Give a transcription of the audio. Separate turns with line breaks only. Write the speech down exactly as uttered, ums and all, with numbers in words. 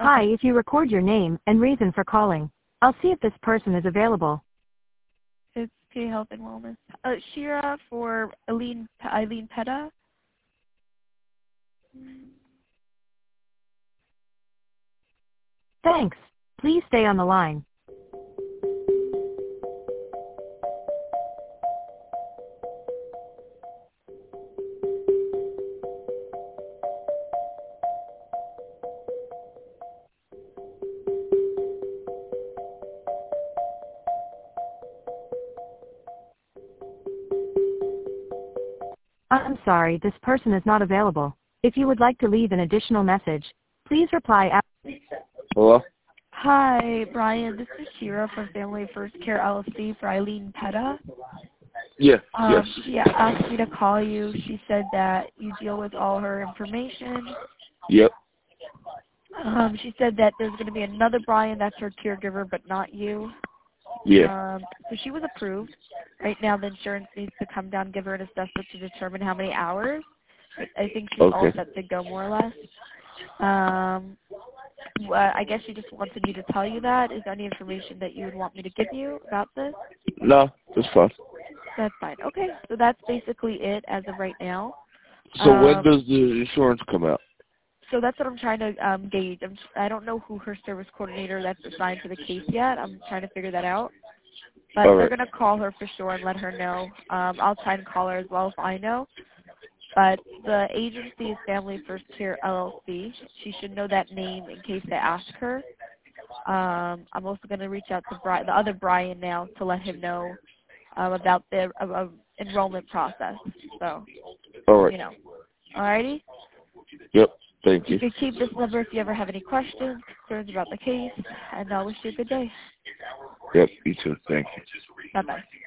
Hi,
Okay.
if you record your name and reason for calling, I'll see if this person is available.
It's P Health and Wellness. Uh, Shira for Eileen, Eileen Petta.
Thanks. Please stay on the line. I'm sorry, this person is not available. If you would like to leave an additional message, please reply after.
Hello?
Hi, Brian. This is Shira from Family First Care L L C for Eileen Petta.
Yeah,
Um,
yes.
She asked me to call you. She said that you deal with all her information.
Yep.
Um, she said that there's going to be another Brian that's her caregiver, but not you.
Yeah.
Um, so she was approved. Right now, the insurance needs to come down, give her an assessment to determine how many hours. I, I think she's
Okay.
all set to go, more or less. Um, well, I guess she just wanted me to tell you that. Is there any information that you would want me to give you about this?
No, that's fine.
That's fine. Okay, so that's basically it as of right now.
So
Um,
when does the insurance come out?
So that's what I'm trying to um, gauge. I'm, I don't know who her service coordinator that's assigned to the case yet. I'm trying to figure that out. But
All
they're
right.
going to call her for sure and let her know. Um, I'll try and call her as well if I know. But the agency is Family First Care L L C. She should know that name in case they ask her. Um, I'm also going to reach out to Bri- the other Brian now to let him know um, about the uh, uh, enrollment process. So,
All right.
you know. Alrighty?
Yep. Thank
You
you.
can keep this number if you ever have any questions, concerns about the case, and I wish you a good day.
Yep. You too. Thank you.
Bye-bye.